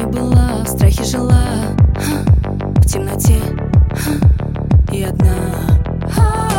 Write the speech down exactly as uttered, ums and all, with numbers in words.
не была, в страхе жила, в темноте и одна.